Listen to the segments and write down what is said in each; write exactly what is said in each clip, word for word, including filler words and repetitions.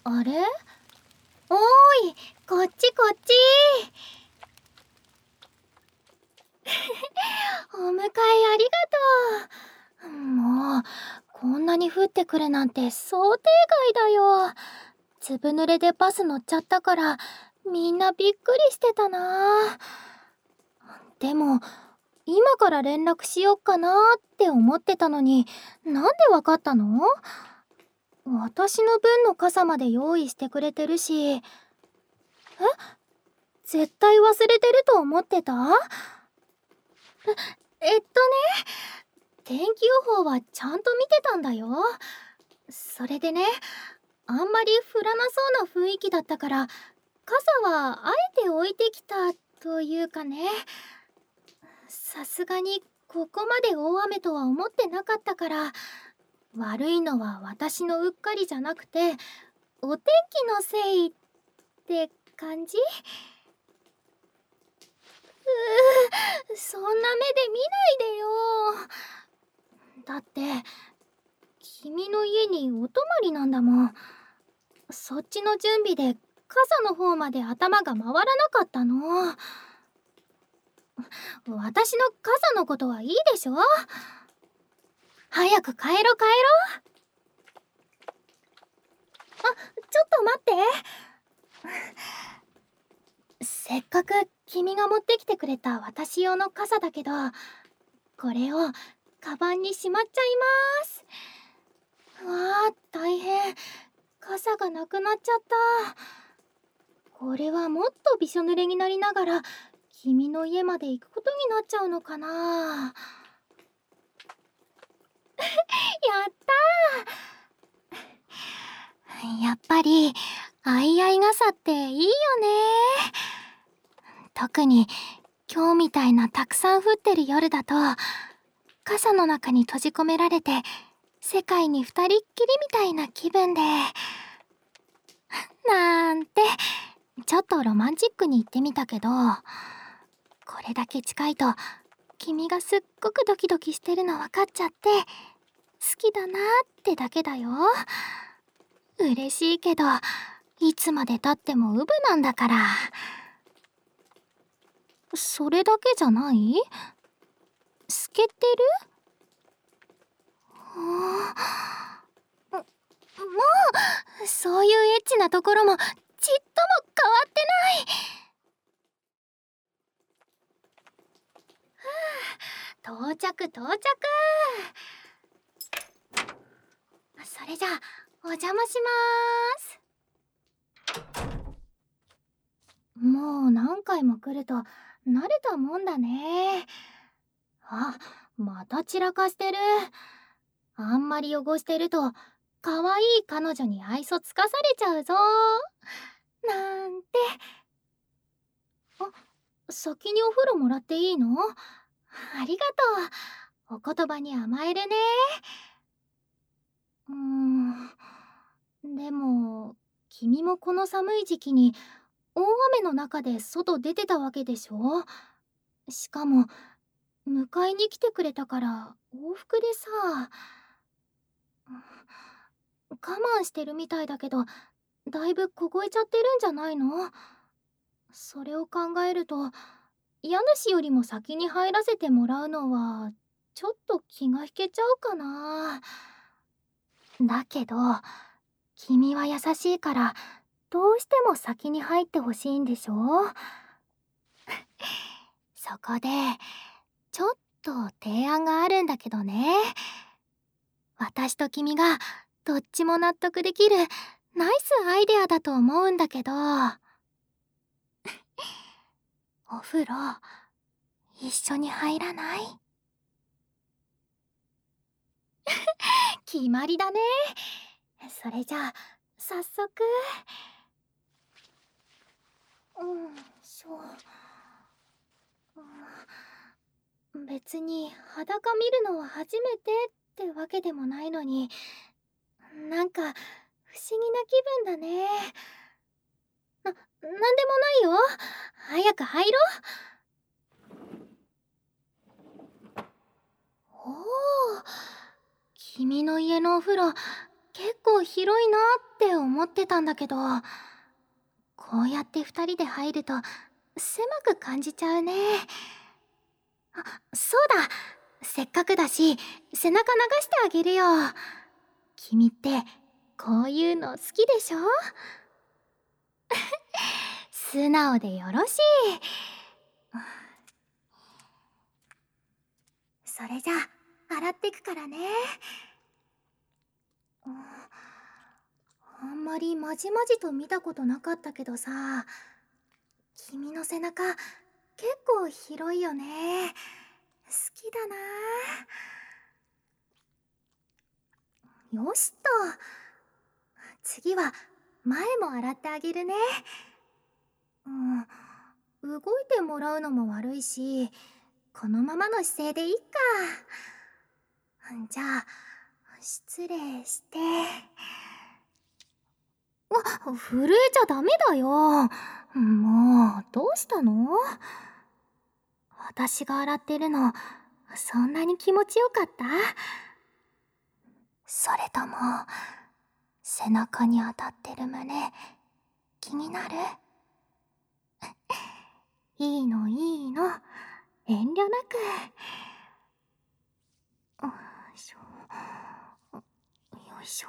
あれ？おーい、こっちこっちお迎えありがとう。もうこんなに降ってくるなんて想定外だよ。ずぶ濡れでバス乗っちゃったからみんなびっくりしてたな。でも今から連絡しよっかなって思ってたのに、なんでわかったの？私の分の傘まで用意してくれてるし。え？絶対忘れてると思ってた？え、えっとね、天気予報はちゃんと見てたんだよ。それでね、あんまり降らなそうな雰囲気だったから傘はあえて置いてきたというかね。さすがにここまで大雨とは思ってなかったから、悪いのは私のうっかりじゃなくてお天気のせいって感じ？うー、そんな目で見ないでよ。だって君の家にお泊まりなんだもん。そっちの準備で傘の方まで頭が回らなかったの。私の傘のことはいいでしょ。早く帰ろ帰ろ。あ、ちょっと待って。せっかく君が持ってきてくれた私用の傘だけど、これをカバンにしまっちゃいます。わあ、大変。傘がなくなっちゃった。これはもっとびしょ濡れになりながら君の家まで行くことになっちゃうのかな。やったー。やっぱり相合い傘っていいよね。特に今日みたいなたくさん降ってる夜だと、傘の中に閉じ込められて世界に二人っきりみたいな気分で、なんてちょっとロマンチックに言ってみたけど、これだけ近いと君がすっごくドキドキしてるの分かっちゃって、好きだなってだけだよ。嬉しいけどいつまでたってもウブなんだから。それだけじゃない？透けてる？もうそういうエッチなところもちっとも変わってない。はあ、到着到着。それじゃあお邪魔しまーす。もう何回も来ると慣れたもんだね。あ、また散らかしてる。あんまり汚してると可愛い彼女に愛想つかされちゃうぞ。なんて。あ、先にお風呂もらっていいの？ありがとう。お言葉に甘えるね。うーん。でも君もこの寒い時期に大雨の中で外出てたわけでしょ？しかも迎えに来てくれたから往復でさ。我慢してるみたいだけど、だいぶ凍えちゃってるんじゃないの？それを考えると家主よりも先に入らせてもらうのはちょっと気が引けちゃうかな。だけど君は優しいからどうしても先に入ってほしいんでしょ？そこでちょっと提案があるんだけどね。私と君がどっちも納得できるナイスアイデアだと思うんだけど。お風呂一緒に入らない？決まりだね。それじゃあ早速。うんそう、うん、別に裸見るのは初めてってわけでもないのに、なんか不思議な気分だね。な、なんでもないよ。早く入ろう。おお、君の家のお風呂結構広いなって思ってたんだけど、こうやって二人で入ると狭く感じちゃうね。あ、そうだ。せっかくだし、背中流してあげるよ。君ってこういうの好きでしょ？素直でよろしい。それじゃあ洗ってくからね。あんまりまじまじと見たことなかったけどさ、君の背中結構広いよね。好きだな。よしっと。次は前も洗ってあげるね。うん、動いてもらうのも悪いし、このままの姿勢でいいか。じゃあ失礼して。わ、震えちゃダメだよ。もうどうしたの？私が洗ってるのそんなに気持ちよかった？それとも背中に当たってる胸気になる？いいのいいの、遠慮なく。よいしょ、よいしょ。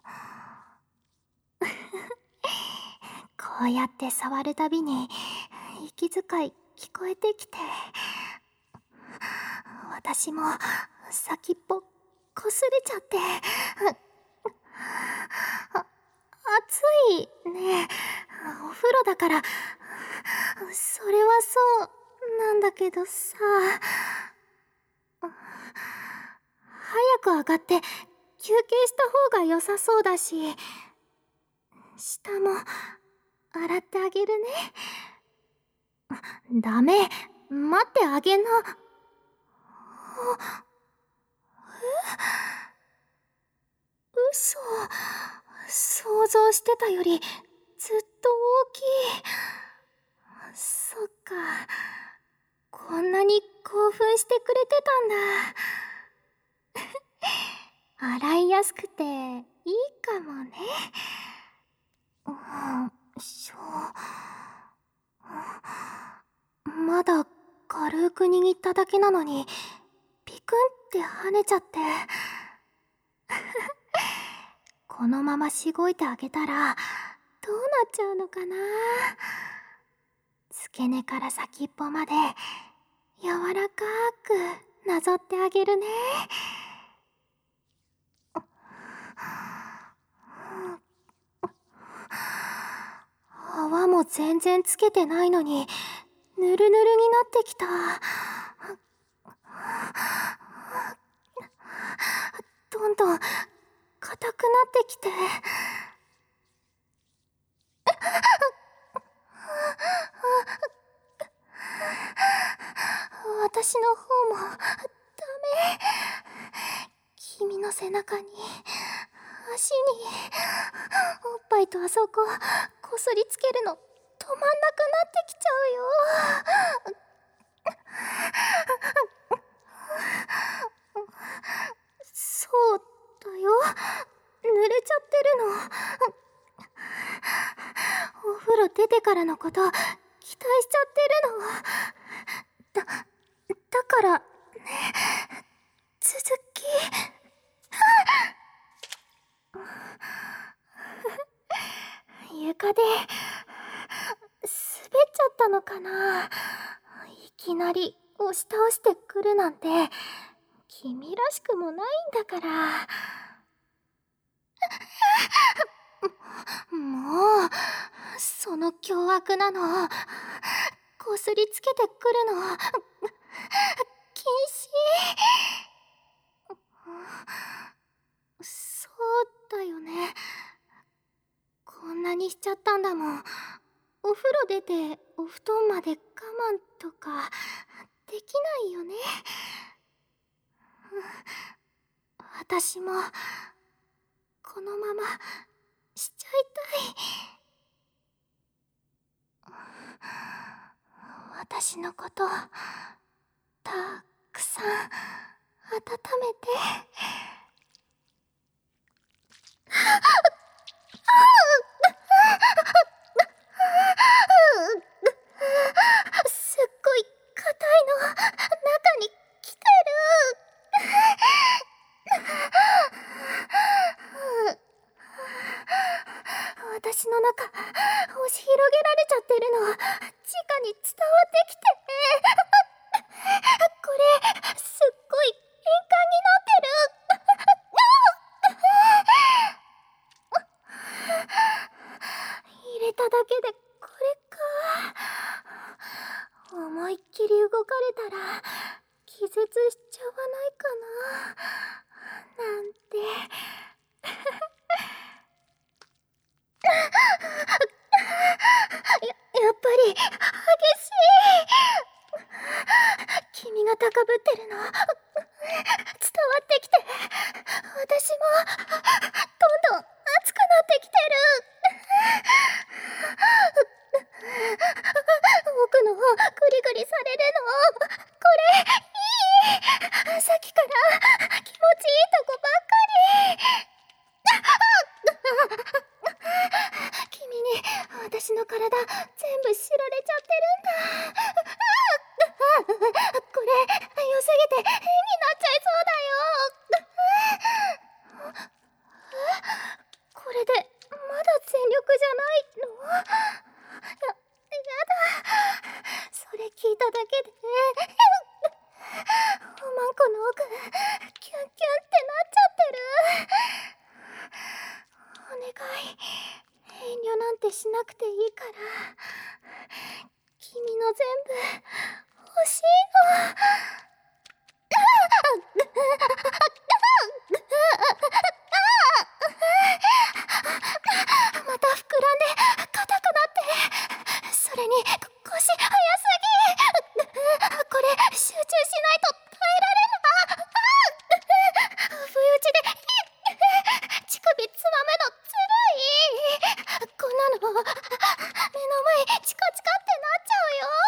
こうやって触るたびに息遣い聞こえてきて、私も先っぽこすれちゃって。あ、暑いね。お風呂だから。それはそうなんだけどさ、早く上がって休憩した方が良さそうだし、下も洗ってあげるね。ダメ、待ってあげな。嘘、想像してたよりずっと大きい。そっか、こんなに興奮してくれてたんだ。洗いやすくていいかもね。うん、しょまだ軽く握っただけなのにピクンって跳ねちゃって。このまましごいてあげたらどうなっちゃうのかな。付け根から先っぽまで柔らかくなぞってあげるね。泡も全然つけてないのにぬるぬるになってきた。どんどん硬くなってきて。私の方もダメ。君の背中に足におっぱいとあそここすりつけるの止まんなくなってきちゃうよ。そうだよ、濡れちゃってるの。お風呂出てからのこと期待しちゃってるの。だ、だからね、続き。床で滑っちゃったのかな。いきなり押し倒してくるなんて君らしくもないんだから。もうその凶悪なのこすりつけてくるの禁止。そうだよね、こんなにしちゃったんだもん。お風呂出てお布団まで我慢とかできないよね。私もこのまましちゃいたい。私のことたくさん温めて。 私の中押し広げられちゃってるの直に伝わってきて、これすっごい敏感になってる。入れただけでこれか。思いっきり動かれたら気絶しちゃわないかななんて。や、やっぱり激しい。君が高ぶってるの伝わってきて、私もどんどん熱くなってきてる。奥の方グリグリされるの、これいい。さっきから気持ちいいとこばっかり。君に私の体全部知られちゃってるんだ。これ良すぎて変になっちゃいそうだよ。これでまだ全力じゃないの？や、やだ。それ聞いただけでおまんこの奥キュンキュンってなっちゃってる。お願い、遠慮なんてしなくていいから、君の全部欲しいの。また膨らんで硬くなって、それに腰早すぎ。これ集中しないと耐えられない。不意打ちで乳首つまむのずるい。こんなの目の前チカチカってなっちゃうよ。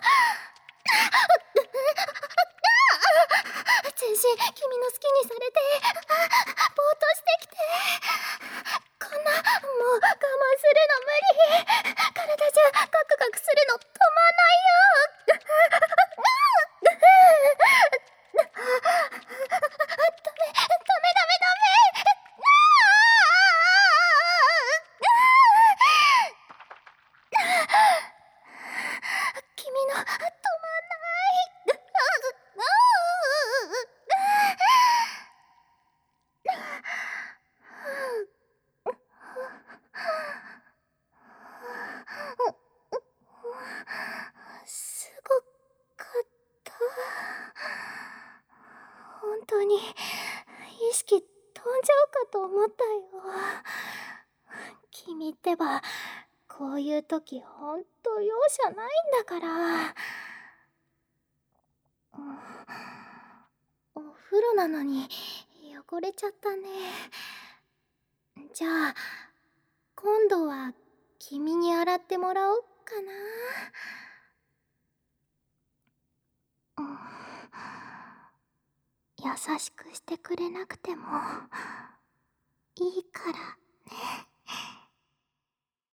全身君の好きにされてぼーっとしてきて、こんなもう我慢するの無理。体じゃガクガクするの止まんないよ。ダメダメダメダメ。君の止まんない。すごかった。本当に意識飛んじゃうかと思ったよ。君ってばこういう時ほんと容赦ないんだから。お風呂なのに汚れちゃったね。じゃあ今度は君に洗ってもらおうかな。優しくしてくれなくてもいいから。